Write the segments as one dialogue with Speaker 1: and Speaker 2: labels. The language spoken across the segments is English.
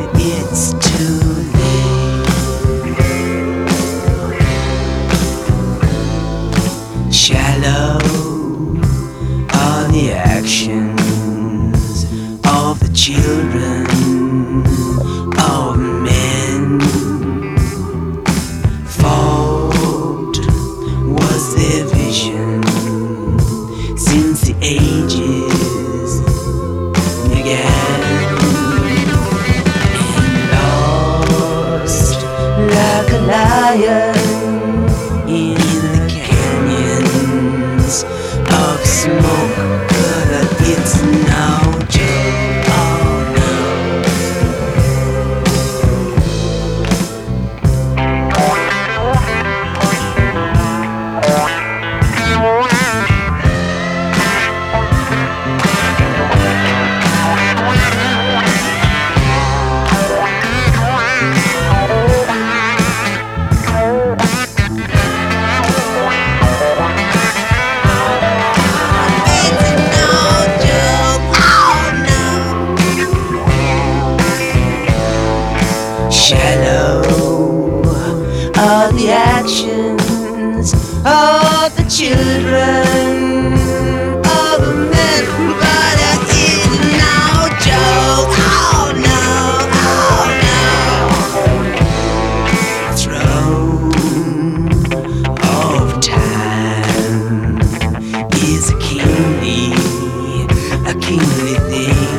Speaker 1: it's too late. Shallow are the actions of the children of men. Fault was their vision since the ages began. Like a lion in the canyons of smoke, but it's no joke. Oh no. Shallow are the actions of the children of men, but it's no joke. Oh no, oh no. Throne of time is a kingly thing.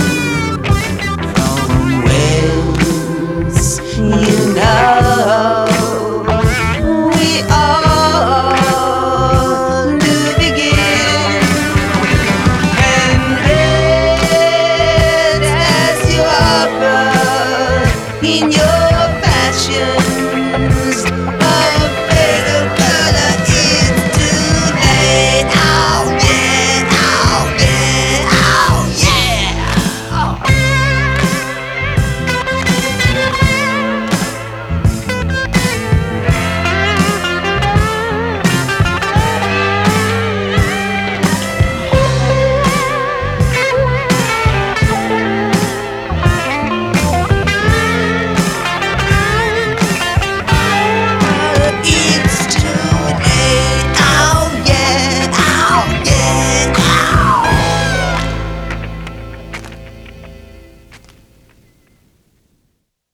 Speaker 1: You know, we all do begin, and red as you offer in your